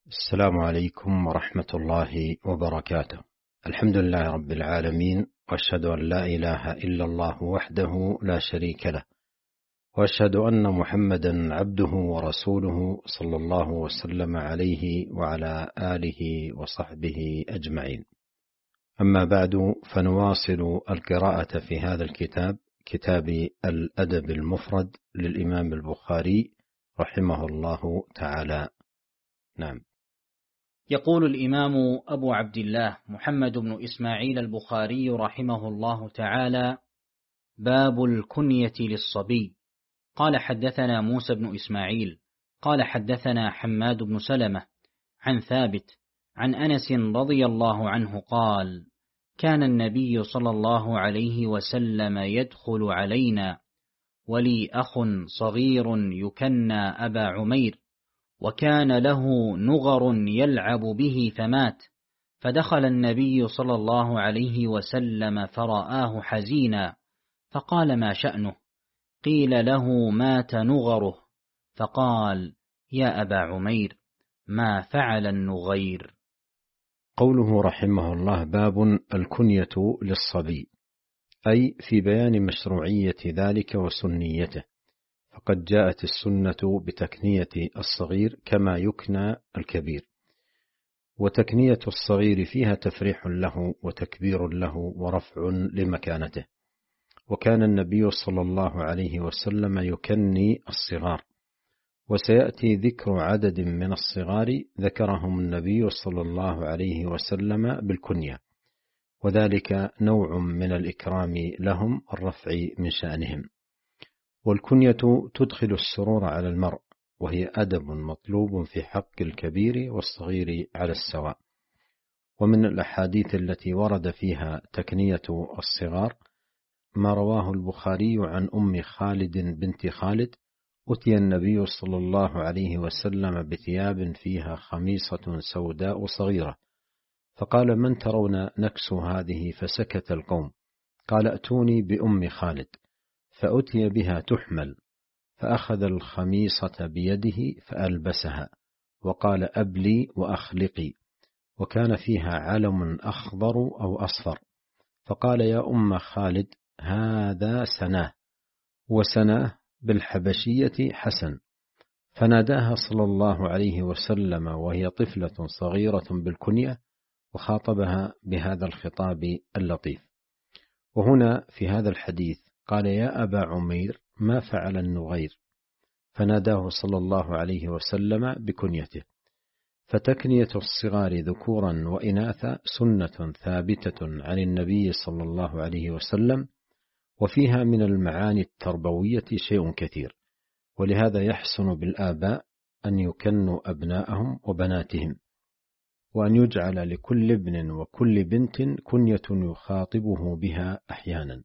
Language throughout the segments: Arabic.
السلام عليكم ورحمة الله وبركاته. الحمد لله رب العالمين، وأشهد أن لا إله إلا الله وحده لا شريك له، وأشهد أن محمدا عبده ورسوله صلى الله وسلم عليه وعلى آله وصحبه أجمعين. أما بعد، فنواصل القراءة في هذا الكتاب، كتاب الأدب المفرد للإمام البخاري رحمه الله تعالى. نعم. يقول الإمام أبو عبد الله محمد بن إسماعيل البخاري رحمه الله تعالى: باب الكنية للصبي. قال حدثنا موسى بن إسماعيل قال حدثنا حماد بن سلمة عن ثابت عن أنس رضي الله عنه قال: كان النبي صلى الله عليه وسلم يدخل علينا ولي أخ صغير يكنى أبا عمير، وكان له نغر يلعب به فمات، فدخل النبي صلى الله عليه وسلم فرآه حزينا، فقال: ما شأنه؟ قيل له: مات نغره. فقال: يا أبا عمير، ما فعل النغير؟ قوله رحمه الله: باب الكنية للصبي، أي في بيان مشروعية ذلك وسنيته، فقد جاءت السنة بتكنية الصغير كما يكنى الكبير، وتكنية الصغير فيها تفريح له وتكبير له ورفع لمكانته. وكان النبي صلى الله عليه وسلم يكني الصغار، وسيأتي ذكر عدد من الصغار ذكرهم النبي صلى الله عليه وسلم بالكنية، وذلك نوع من الإكرام لهم، الرفع من شأنهم. والكنية تدخل السرور على المرء، وهي أدب مطلوب في حق الكبير والصغير على السواء. ومن الأحاديث التي ورد فيها تكنية الصغار ما رواه البخاري عن أم خالد بنت خالد: أتي النبي صلى الله عليه وسلم بثياب فيها خميصة سوداء صغيرة، فقال: من ترون نكس هذه؟ فسكت القوم. قال: أتوني بأم خالد. فأتي بها تحمل، فأخذ الخميصة بيده فألبسها، وقال: أبلي وأخلقي. وكان فيها علم أخضر أو أصفر، فقال: يا أم خالد، هذا سناه، وسناه بالحبشية حسن. فناداها صلى الله عليه وسلم وهي طفلة صغيرة بالكنية، وخاطبها بهذا الخطاب اللطيف. وهنا في هذا الحديث قال: يا أبا عمير، ما فعل النغير؟ فناداه صلى الله عليه وسلم بكنيته. فتكنية الصغار ذكورا وإناثا سنة ثابتة عن النبي صلى الله عليه وسلم، وفيها من المعاني التربوية شيء كثير. ولهذا يحسن بالآباء أن يكنوا أبناءهم وبناتهم، وأن يجعل لكل ابن وكل بنت كنية يخاطبه بها أحيانا،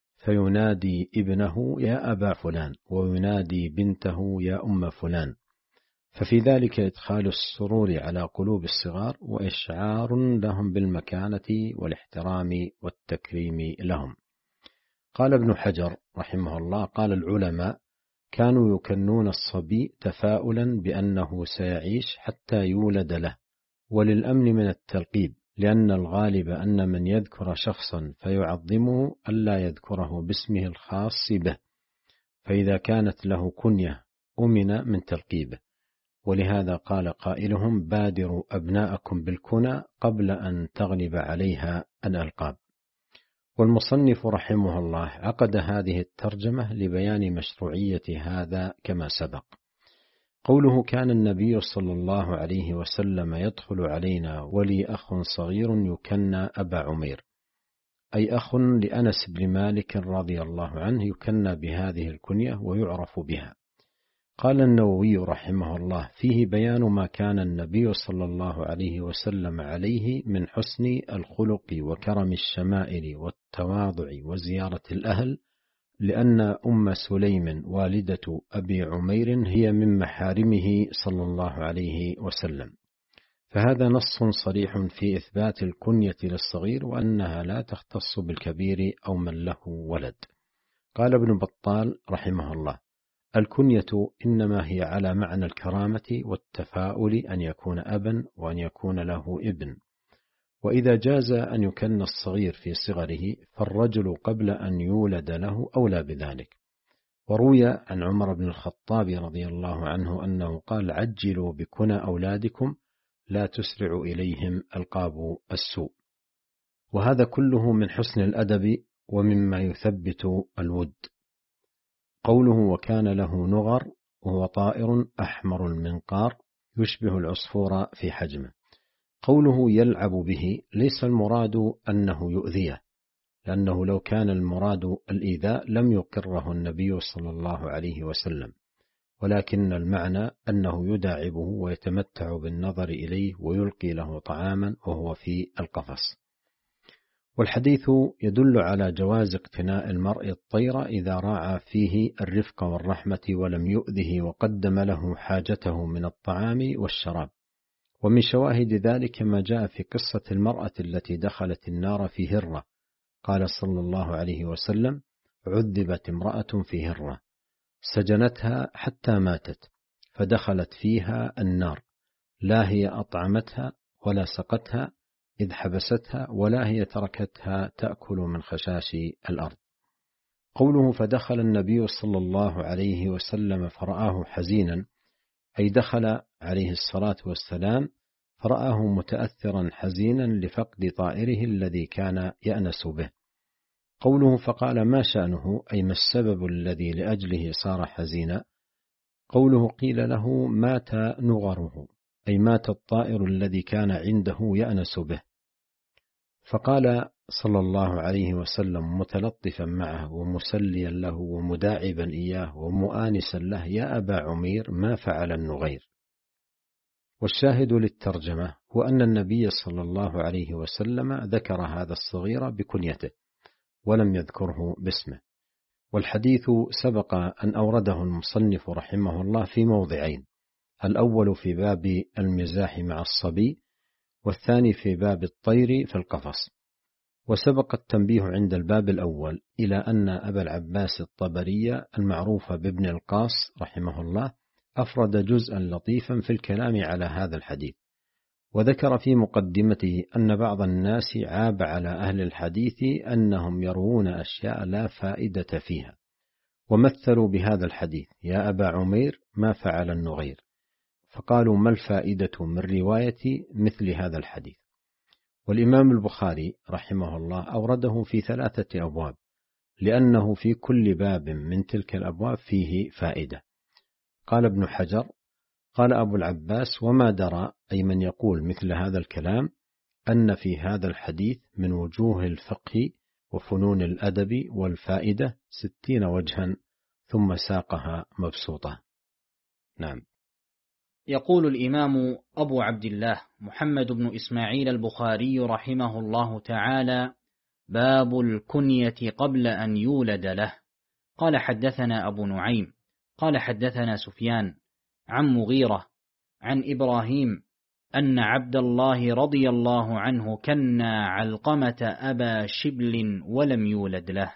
فينادي ابنه يا أبا فلان، وينادي بنته يا أم فلان، ففي ذلك إدخال السرور على قلوب الصغار، وإشعار لهم بالمكانة والاحترام والتكريم لهم. قال ابن حجر رحمه الله: قال العلماء: كانوا يكنون الصبي تفاؤلا بأنه سيعيش حتى يولد له، وللأمن من التلقيب، لأن الغالب أن من يذكر شخصا فيعظمه ألا يذكره باسمه الخاص به، فإذا كانت له كنية أمن من تلقيبه. ولهذا قال قائلهم: بادروا أبناءكم بالكنى قبل أن تغلب عليها الألقاب. والمصنف رحمه الله عقد هذه الترجمة لبيان مشروعية هذا كما سبق. قوله: كان النبي صلى الله عليه وسلم يدخل علينا ولي أخ صغير يكنى أبا عمير، أي أخ لأنس بن مالك رضي الله عنه يكنى بهذه الكنية ويعرف بها. قال النووي رحمه الله: فيه بيان ما كان النبي صلى الله عليه وسلم عليه من حسن الخلق وكرم الشمائل والتواضع وزيارة الأهل، لأن أم سليم والدة أبي عمير هي من محارمه صلى الله عليه وسلم، فهذا نص صريح في إثبات الكنية للصغير، وأنها لا تختص بالكبير أو من له ولد. قال ابن بطال رحمه الله: الكنية إنما هي على معنى الكرامة والتفاؤل، أن يكون أبا وأن يكون له ابن. وإذا جاز أن يكن الصغير في صغره فالرجل قبل أن يولد له أولى بذلك. وروي عن عمر بن الخطاب رضي الله عنه أنه قال: عجلوا بكنى أولادكم لا تسرعوا إليهم ألقاب السوء. وهذا كله من حسن الأدب ومما يثبت الود. قوله: وكان له نغر، وهو طائر أحمر المنقار يشبه العصفور في حجمه. قوله يلعب به ليس المراد أنه يؤذيه، لأنه لو كان المراد الإيذاء لم يقره النبي صلى الله عليه وسلم، ولكن المعنى أنه يداعبه ويتمتع بالنظر إليه ويلقي له طعاما وهو في القفص. والحديث يدل على جواز اقتناء المرء الطير إذا راعى فيه الرفق والرحمة ولم يؤذه وقدم له حاجته من الطعام والشراب. ومن شواهد ذلك ما جاء في قصة المرأة التي دخلت النار في هرة، قال صلى الله عليه وسلم: عذبت امرأة في هرة سجنتها حتى ماتت فدخلت فيها النار، لا هي أطعمتها ولا سقتها إذ حبستها، ولا هي تركتها تأكل من خشاش الأرض. قوله فدخل النبي صلى الله عليه وسلم فرآه حزينا، أي دخل عليه الصلاة والسلام فرآه متأثرا حزينا لفقد طائره الذي كان يأنس به. قوله فقال ما شأنه، أي ما السبب الذي لأجله صار حزينا. قوله قيل له مات نغره، أي مات الطائر الذي كان عنده يأنس به. فقال صلى الله عليه وسلم متلطفا معه ومسليا له ومداعبا إياه ومؤانسا له: يا أبا عمير ما فعل النغير. والشاهد للترجمة هو أن النبي صلى الله عليه وسلم ذكر هذا الصغير بكنيته ولم يذكره باسمه. والحديث سبق أن أورده المصنف رحمه الله في موضعين: الأول في باب المزاح مع الصبي، والثاني في باب الطير في القفص. وسبق التنبيه عند الباب الأول إلى أن أبا العباس الطبري المعروف بابن القاص رحمه الله أفرد جزءا لطيفا في الكلام على هذا الحديث، وذكر في مقدمته أن بعض الناس عاب على أهل الحديث أنهم يروون أشياء لا فائدة فيها، ومثلوا بهذا الحديث: يا أبا عمير ما فعل النغير، فقالوا ما الفائدة من رواية مثل هذا الحديث. والإمام البخاري رحمه الله أورده في 3 أبواب، لأنه في كل باب من تلك الأبواب فيه فائدة. قال ابن حجر: قال أبو العباس: وما درى، أي من يقول مثل هذا الكلام، أن في هذا الحديث من وجوه الفقه وفنون الأدب والفائدة 60 وجها، ثم ساقها مبسوطة. نعم. يقول الإمام أبو عبد الله محمد بن إسماعيل البخاري رحمه الله تعالى: باب الكنية قبل أن يولد له. قال حدثنا أبو نعيم قال حدثنا سفيان عن مغيرة عن إبراهيم أن عبد الله رضي الله عنه كنى علقمة أبا شبل ولم يولد له.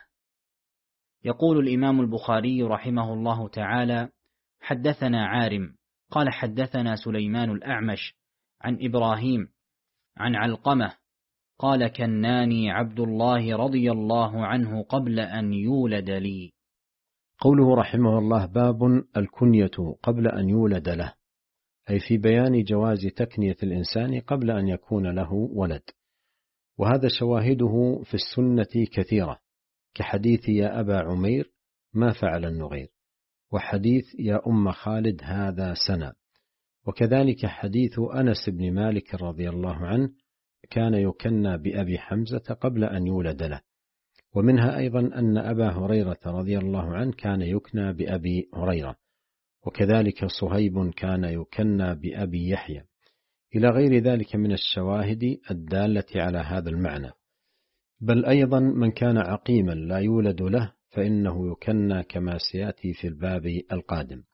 يقول الإمام البخاري رحمه الله تعالى: حدثنا عارم قال حدثنا سليمان الأعمش عن إبراهيم عن علقمة قال: كناني عبد الله رضي الله عنه قبل أن يولد لي. قوله رحمه الله: باب الكنية قبل أن يولد له، أي في بيان جواز تكنية الإنسان قبل أن يكون له ولد. وهذا شواهده في السنة كثيرة، كحديث يا أبا عمير ما فعل النغير، وحديث يا أم خالد هذا سنة، وكذلك حديث أنس بن مالك رضي الله عنه كان يكنى بأبي حمزة قبل أن يولد له. ومنها أيضا أن أبا هريرة رضي الله عنه كان يكنى بأبي هريرة، وكذلك صهيب كان يكنى بأبي يحيى، إلى غير ذلك من الشواهد الدالة على هذا المعنى. بل أيضا من كان عقيما لا يولد له فإنه يكنى كما سيأتي في الباب القادم.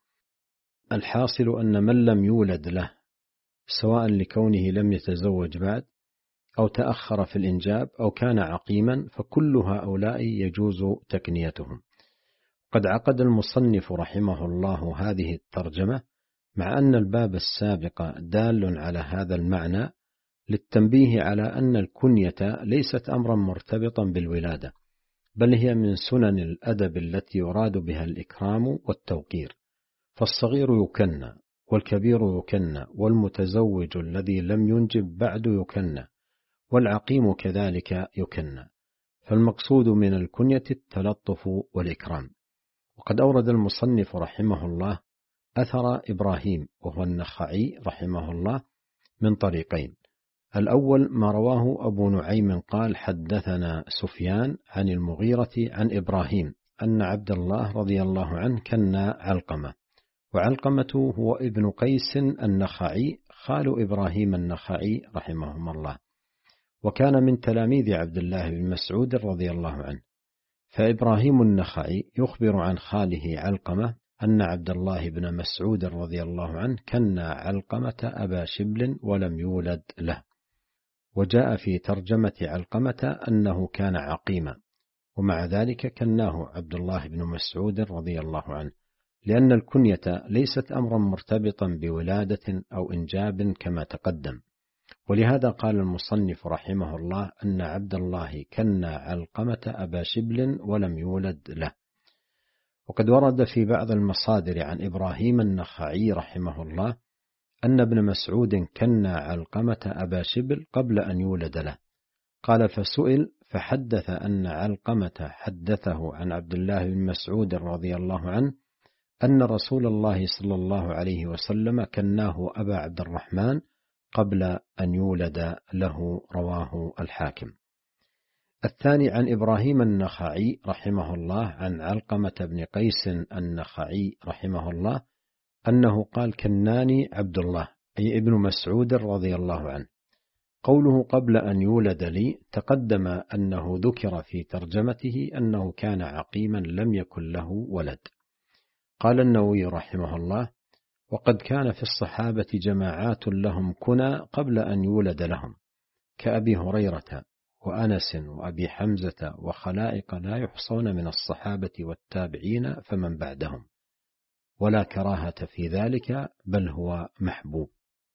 الحاصل أن من لم يولد له، سواء لكونه لم يتزوج بعد أو تأخر في الإنجاب أو كان عقيما، فكل هؤلاء يجوز تكنيتهم. قد عقد المصنف رحمه الله هذه الترجمة مع أن الباب السابق دال على هذا المعنى للتنبيه على أن الكنية ليست أمرا مرتبطا بالولادة، بل هي من سنن الأدب التي يراد بها الإكرام والتوقير، فالصغير يكنى، والكبير يكنى، والمتزوج الذي لم ينجب بعد يكنى، والعقيم كذلك يكنى، فالمقصود من الكنية التلطف والإكرام. وقد أورد المصنف رحمه الله أثر إبراهيم وهو النخعي رحمه الله من طريقين: الأول ما رواه أبو نعيم قال حدثنا سفيان عن المغيرة عن إبراهيم أن عبد الله رضي الله عنه كنى علقمة، وعلقمة هو ابن قيس النخعي خال إبراهيم النخعي رحمهم الله، وكان من تلاميذ عبد الله بن مسعود رضي الله عنه. فإبراهيم النخعي يخبر عن خاله علقمة أن عبد الله بن مسعود رضي الله عنه كنى علقمة أبا شبل ولم يولد له، وجاء في ترجمة علقمة أنه كان عقيما، ومع ذلك كناه عبد الله بن مسعود رضي الله عنه، لأن الكنية ليست أمرا مرتبطا بولادة أو إنجاب كما تقدم. ولهذا قال المصنف رحمه الله أن عبد الله كنى علقمة أبا شبل ولم يولد له. وقد ورد في بعض المصادر عن إبراهيم النخعي رحمه الله أن ابن مسعود كنى علقمة أبا شبل قبل أن يولد له. قال فسئل فحدث أن علقمة حدثه عن عبد الله بن مسعود رضي الله عنه أن رسول الله صلى الله عليه وسلم كناه أبا عبد الرحمن قبل أن يولد له، رواه الحاكم. الثاني عن إبراهيم النخعي رحمه الله عن علقمة بن قيس النخعي رحمه الله أنه قال كناني عبد الله أي ابن مسعود رضي الله عنه. قوله قبل أن يولد لي تقدم أنه ذكر في ترجمته أنه كان عقيما لم يكن له ولد. قال النووي رحمه الله وقد كان في الصحابة جماعات لهم كنى قبل أن يولد لهم كأبي هريرة وأنس وأبي حمزة وخلائق لا يحصون من الصحابة والتابعين فمن بعدهم، ولا كراهة في ذلك بل هو محبوب.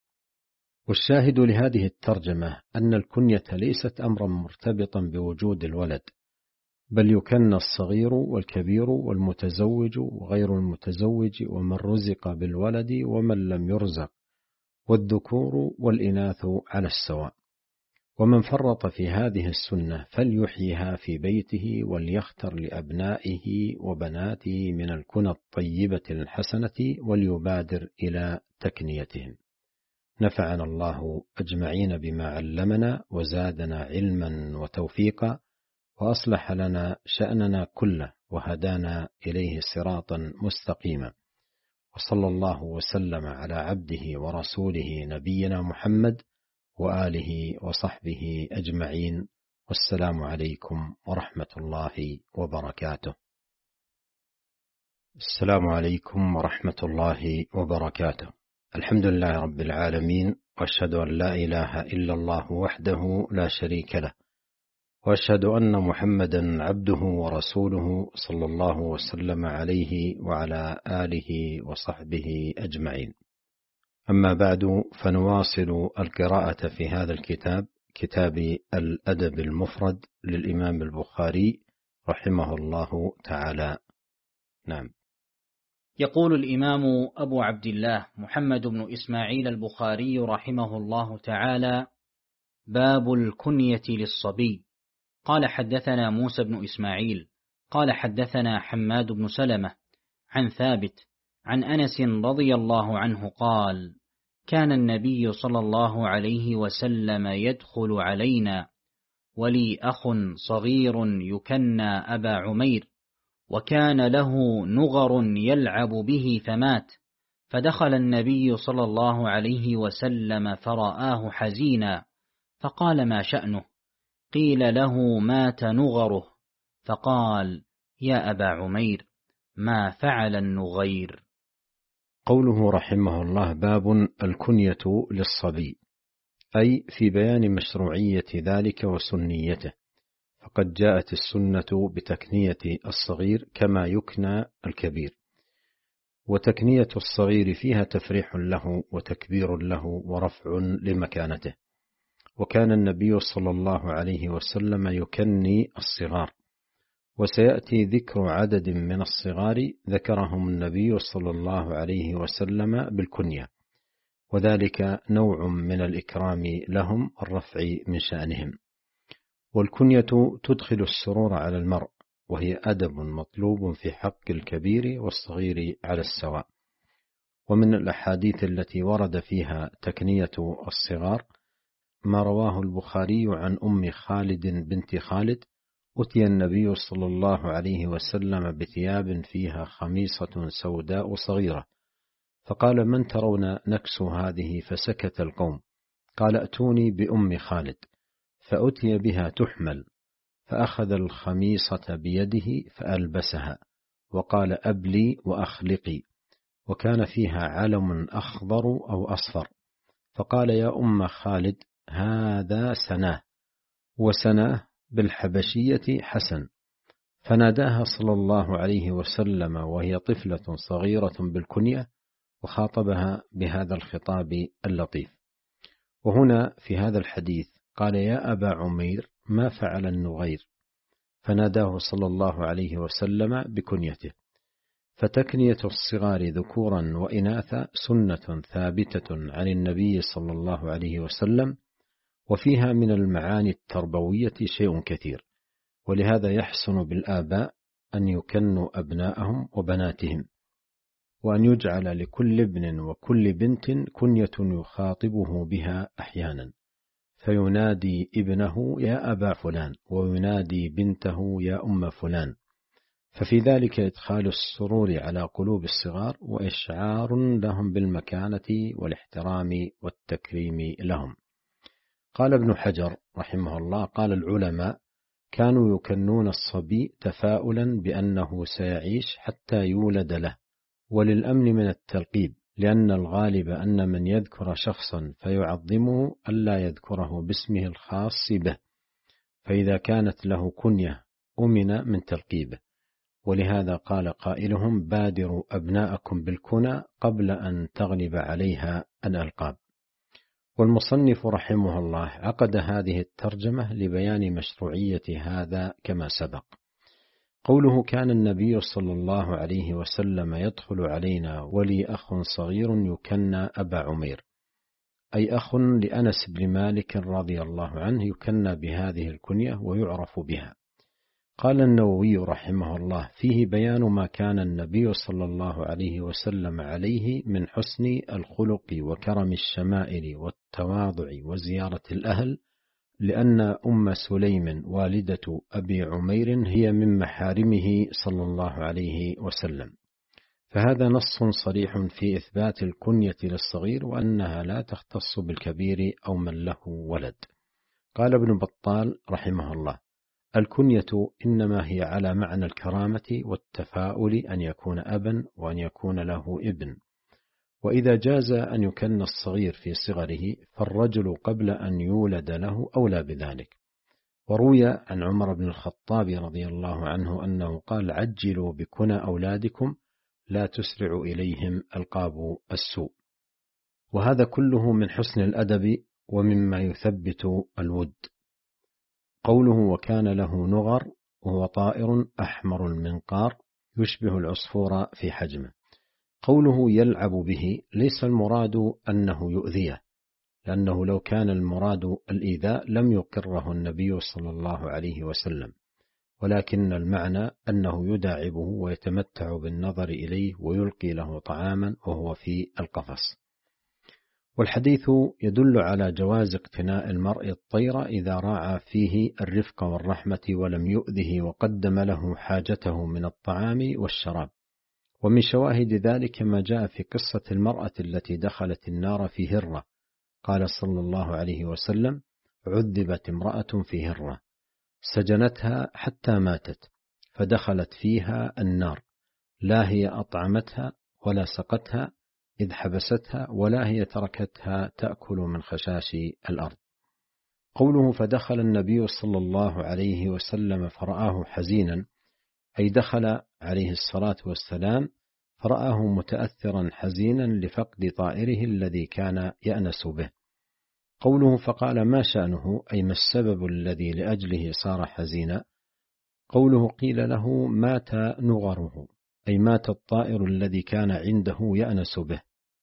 والشاهد لهذه الترجمة أن الكنية ليست أمرا مرتبطا بوجود الولد، بل يكنى الصغير والكبير والمتزوج وغير المتزوج ومن رزق بالولد ومن لم يرزق، والذكور والإناث على السواء. ومن فرط في هذه السنة فليحيها في بيته وليختر لأبنائه وبناته من الكنى الطيبة الحسنة وليبادر إلى تكنيتهم. نفعنا الله أجمعين بما علمنا وزادنا علما وتوفيقا، وأصلح لنا شأننا كله وهدانا إليه صراطا مستقيما. وصلى الله وسلم على عبده ورسوله نبينا محمد وآله وصحبه أجمعين، والسلام عليكم ورحمة الله وبركاته. السلام عليكم ورحمة الله وبركاته. الحمد لله رب العالمين، وأشهد أن لا إله إلا الله وحده لا شريك له، وأشهد أن محمدا عبده ورسوله صلى الله وسلم عليه وعلى آله وصحبه أجمعين. أما بعد، فنواصل القراءة في هذا الكتاب، كتاب الأدب المفرد للإمام البخاري رحمه الله تعالى. نعم. يقول الإمام أبو عبد الله محمد بن إسماعيل البخاري رحمه الله تعالى: باب الكنية للصبي. قال حدثنا موسى بن إسماعيل قال حدثنا حماد بن سلمة عن ثابت عن أنس رضي الله عنه قال: كان النبي صلى الله عليه وسلم يدخل علينا ولي أخ صغير يكنى أبا عمير، وكان له نغر يلعب به فمات، فدخل النبي صلى الله عليه وسلم فرآه حزينا فقال: ما شأنه؟ قيل له: مات نغره. فقال: يا أبا عمير، ما فعل النغير؟ قوله رحمه الله: باب الكنية للصبي، أي في بيان مشروعية ذلك وسنيته. فقد جاءت السنة بتكنية الصغير كما يكنى الكبير، وتكنية الصغير فيها تفريح له وتكبير له ورفع لمكانته. وكان النبي صلى الله عليه وسلم يكني الصغار، وسيأتي ذكر عدد من الصغار ذكرهم النبي صلى الله عليه وسلم بالكنية، وذلك نوع من الإكرام لهم الرفع من شأنهم. والكنية تدخل السرور على المرء، وهي أدب مطلوب في حق الكبير والصغير على السواء. ومن الأحاديث التي ورد فيها تكنية الصغار ما رواه البخاري عن أم خالد بنت خالد: أتي النبي صلى الله عليه وسلم بثياب فيها خميصة سوداء صغيرة، فقال: من ترون نكسو هذه؟ فسكت القوم. قال: أتوني بأم خالد. فأتي بها تحمل، فأخذ الخميصة بيده فألبسها، وقال: أبلي وأخلقي. وكان فيها علم أخضر أو أصفر، فقال: يا أم خالد، هذا سناه، وسناه بالحبشية حسن. فناداها صلى الله عليه وسلم وهي طفلة صغيرة بالكنية، وخاطبها بهذا الخطاب اللطيف. وهنا في هذا الحديث قال: يا أبا عمير، ما فعل النغير؟ فناداه صلى الله عليه وسلم بكنيته. فتكنية الصغار ذكورا وإناثا سنة ثابتة عن النبي صلى الله عليه وسلم، وفيها من المعاني التربوية شيء كثير. ولهذا يحسن بالآباء أن يكنوا أبناءهم وبناتهم، وأن يجعل لكل ابن وكل بنت كنية يخاطبه بها أحيانا، فينادي ابنه يا أبا فلان، وينادي بنته يا أم فلان، ففي ذلك إدخال السرور على قلوب الصغار وإشعار لهم بالمكانة والاحترام والتكريم لهم. قال ابن حجر رحمه الله: قال العلماء: كانوا يكنون الصبي تفاؤلا بأنه سيعيش حتى يولد له، وللأمن من التلقيب، لأن الغالب أن من يذكر شخصا فيعظمه ألا يذكره باسمه الخاص به، فإذا كانت له كنية أمن من تلقيبه. ولهذا قال قائلهم: بادروا أبناءكم بالكنى قبل أن تغلب عليها الألقاب. والمصنف رحمه الله عقد هذه الترجمة لبيان مشروعية هذا كما سبق. قوله: كان النبي صلى الله عليه وسلم يدخل علينا ولي أخ صغير يكنى أبا عمير، أي أخ لأنس بن مالك رضي الله عنه يكنى بهذه الكنية ويعرف بها. قال النووي رحمه الله: فيه بيان ما كان النبي صلى الله عليه وسلم عليه من حسن الخلق وكرم الشمائل والتواضع وزيارة الأهل، لأن أم سليم والدة أبي عمير هي من محارمه صلى الله عليه وسلم، فهذا نص صريح في إثبات الكنية للصغير، وأنها لا تختص بالكبير أو من له ولد. قال ابن بطال رحمه الله: الكنية إنما هي على معنى الكرامة والتفاؤل، أن يكون أبا وأن يكون له ابن. وإذا جاز أن يكن الصغير في صغره، فالرجل قبل أن يولد له أولى بذلك. وروي عن عمر بن الخطاب رضي الله عنه أنه قال: عجلوا بكنى أولادكم لا تسرع إليهم ألقاب السوء. وهذا كله من حسن الأدب ومما يثبت الود. قوله: وكان له نغر، وهو طائر أحمر المنقار يشبه العصفور في حجمه. قوله يلعب به ليس المراد أنه يؤذيه، لأنه لو كان المراد الإيذاء لم يقره النبي صلى الله عليه وسلم، ولكن المعنى أنه يداعبه ويتمتع بالنظر إليه ويلقي له طعاما وهو في القفص. والحديث يدل على جواز اقتناء المرء الطير إذا راعى فيه الرفق والرحمة ولم يؤذه وقدم له حاجته من الطعام والشراب. ومن شواهد ذلك ما جاء في قصة المرأة التي دخلت النار في هرة، قال صلى الله عليه وسلم: عذبت امرأة في هرة سجنتها حتى ماتت، فدخلت فيها النار، لا هي أطعمتها ولا سقتها إذ حبستها، ولا هي تركتها تأكل من خشاش الأرض. قوله فدخل النبي صلى الله عليه وسلم فرآه حزينا، أي دخل عليه الصلاة والسلام فرآه متأثرا حزينا لفقد طائره الذي كان يأنس به. قوله فقال ما شأنه، أي ما السبب الذي لأجله صار حزينا. قوله قيل له مات نغره، أي مات الطائر الذي كان عنده يأنس به.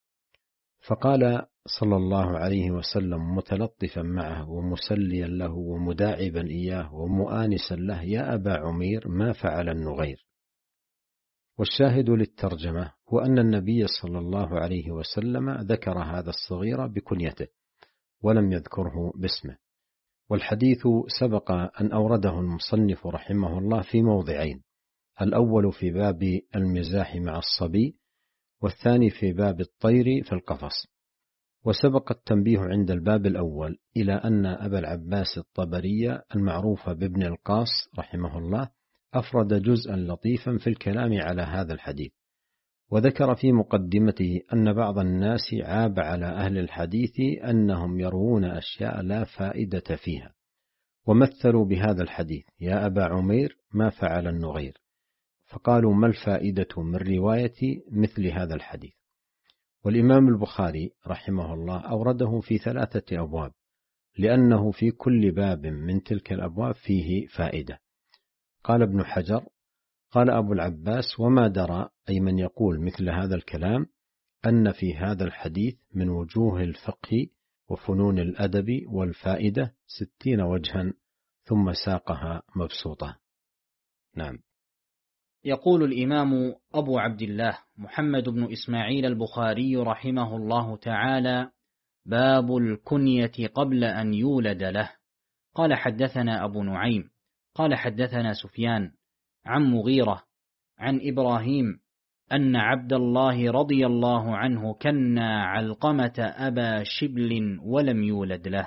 فقال صلى الله عليه وسلم متلطفا معه ومسليا له ومداعبا إياه ومؤانسا له يا أبا عمير ما فعل النغير. والشاهد للترجمة هو أن النبي صلى الله عليه وسلم ذكر هذا الصغير بكنيته ولم يذكره باسمه. والحديث سبق أن أورده المصنف رحمه الله في موضعين، الأول في باب المزاح مع الصبي، والثاني في باب الطير في القفص. وسبق التنبيه عند الباب الأول إلى أن أبا العباس الطبري المعروف بابن القاص رحمه الله أفرد جزءا لطيفا في الكلام على هذا الحديث، وذكر في مقدمته أن بعض الناس عاب على أهل الحديث أنهم يروون أشياء لا فائدة فيها، ومثلوا بهذا الحديث يا أبا عمير ما فعل النغير، فقالوا ما الفائدة من رواية مثل هذا الحديث. والإمام البخاري رحمه الله أورده في 3 أبواب، لأنه في كل باب من تلك الأبواب فيه فائدة. قال ابن حجر قال أبو العباس وما درى، أي من يقول مثل هذا الكلام، أن في هذا الحديث من وجوه الفقه وفنون الأدب والفائدة 60 وجها، ثم ساقها مبسوطة. نعم. يقول الإمام أبو عبد الله محمد بن إسماعيل البخاري رحمه الله تعالى: باب الكنية قبل أن يولد له. قال حدثنا أبو نعيم قال حدثنا سفيان عن مغيرة عن إبراهيم أن عبد الله رضي الله عنه كنى علقمة أبا شبل ولم يولد له.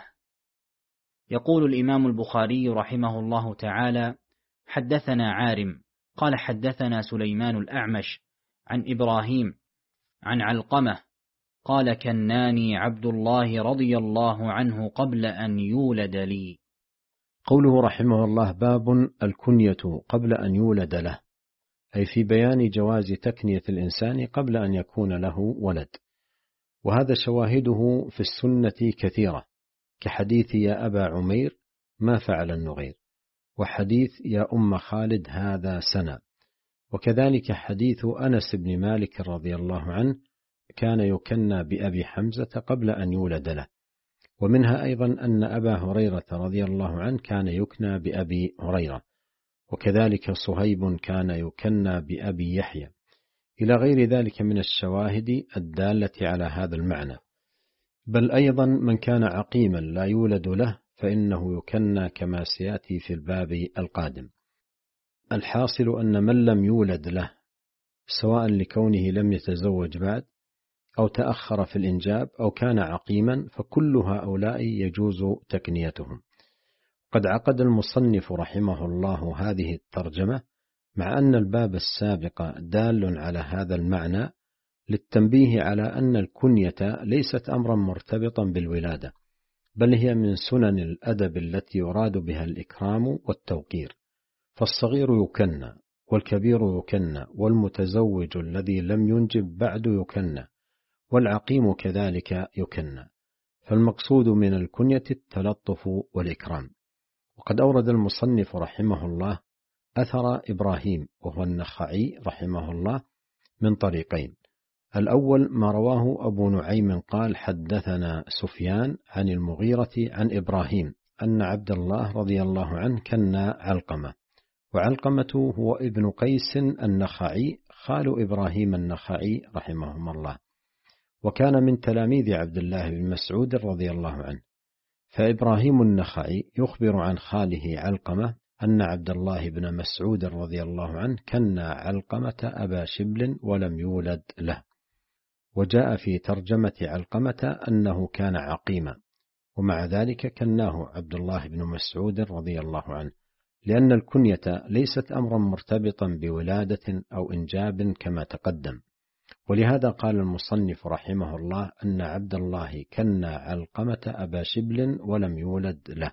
يقول الإمام البخاري رحمه الله تعالى: حدثنا عارم قال حدثنا سليمان الأعمش عن إبراهيم عن علقمة قال كناني عبد الله رضي الله عنه قبل أن يولد لي. قوله رحمه الله باب الكنية قبل أن يولد له، أي في بيان جواز تكنية الإنسان قبل أن يكون له ولد. وهذا شواهده في السنة كثيرة، كحديث يا أبا عمير ما فعل النغير، وحديث يا أم خالد هذا سنة، وكذلك حديث أنس بن مالك رضي الله عنه كان يكنى بأبي حمزة قبل أن يولد له. ومنها أيضا أن أبا هريرة رضي الله عنه كان يكنى بأبي هريرة، وكذلك صهيب كان يكنى بأبي يحيى، إلى غير ذلك من الشواهد الدالة على هذا المعنى. بل أيضا من كان عقيما لا يولد له فإنه يكنى كما سيأتي في الباب القادم. الحاصل أن من لم يولد له سواء لكونه لم يتزوج بعد أو تأخر في الإنجاب أو كان عقيما فكل هؤلاء يجوز تكنيتهم. قد عقد المصنف رحمه الله هذه الترجمة مع أن الباب السابق دال على هذا المعنى للتنبيه على أن الكنية ليست أمرا مرتبطا بالولادة، بل هي من سنن الأدب التي يراد بها الإكرام والتوقير. فالصغير يكنى، والكبير يكنى، والمتزوج الذي لم ينجب بعد يكنى، والعقيم كذلك يكنى. فالمقصود من الكنية التلطف والإكرام. وقد أورد المصنف رحمه الله أثر إبراهيم وهو النخعي رحمه الله من طريقين. الأول ما رواه أبو نعيم قال حدثنا سفيان عن المغيرة عن إبراهيم أن عبد الله رضي الله عنه كنى علقمة، وعلقمة هو ابن قيس النخعي خال إبراهيم النخعي رحمهم الله، وكان من تلاميذ عبد الله بن مسعود رضي الله عنه. فإبراهيم النخعي يخبر عن خاله علقمة أن عبد الله بن مسعود رضي الله عنه كنى علقمة أبا شبل ولم يولد له. وجاء في ترجمة علقمة أنه كان عقيما، ومع ذلك كناه عبد الله بن مسعود رضي الله عنه، لأن الكنية ليست أمرا مرتبطا بولادة أو إنجاب كما تقدم، ولهذا قال المصنف رحمه الله أن عبد الله كنى علقمة أبا شبل ولم يولد له.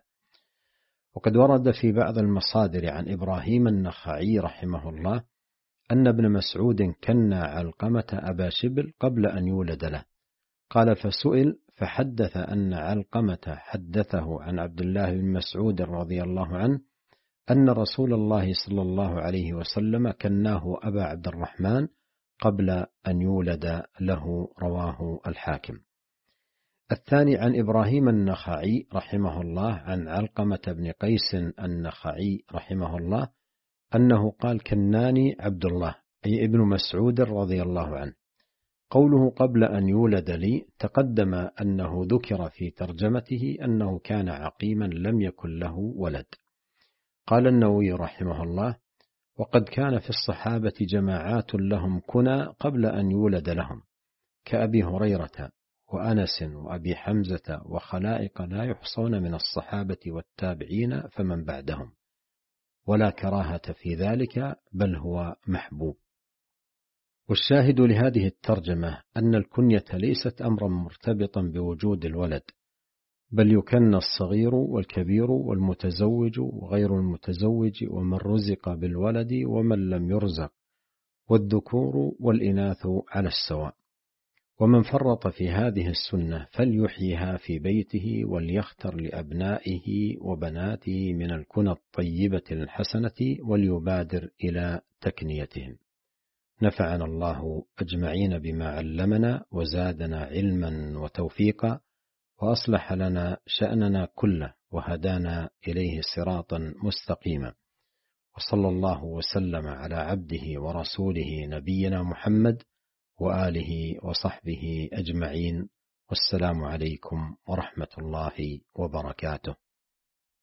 وقد ورد في بعض المصادر عن إبراهيم النخعي رحمه الله أن ابن مسعود كنى علقمة أبا شبل قبل أن يولد له. قال فسئل فحدث أن علقمة حدثه عن عبد الله بن مسعود رضي الله عنه أن رسول الله صلى الله عليه وسلم كناه أبا عبد الرحمن قبل أن يولد له. رواه الحاكم. الثاني عن إبراهيم النخعي رحمه الله عن علقمة بن قيس النخعي رحمه الله أنه قال كناني عبد الله أي ابن مسعود رضي الله عنه. قوله قبل أن يولد لي تقدم أنه ذكر في ترجمته أنه كان عقيما لم يكن له ولد. قال النووي رحمه الله وقد كان في الصحابة جماعات لهم كنى قبل أن يولد لهم كأبي هريرة وأنس وأبي حمزة وخلائق لا يحصون من الصحابة والتابعين فمن بعدهم، ولا كراهة في ذلك بل هو محبوب. والشاهد لهذه الترجمة أن الكنية ليست أمرا مرتبطا بوجود الولد، بل يكن الصغير والكبير والمتزوج وغير المتزوج ومن رزق بالولد ومن لم يرزق، والذكور والإناث على السواء. ومن فرط في هذه السنة فليحيها في بيته وليختر لأبنائه وبناته من الكنى الطيبة الحسنة وليبادر إلى تكنيتهم. نفعنا الله أجمعين بما علمنا وزادنا علما وتوفيقا وأصلح لنا شأننا كله وهدانا إليه صراطا مستقيما. وصلى الله وسلم على عبده ورسوله نبينا محمد وآله وصحبه أجمعين. والسلام عليكم ورحمة الله وبركاته.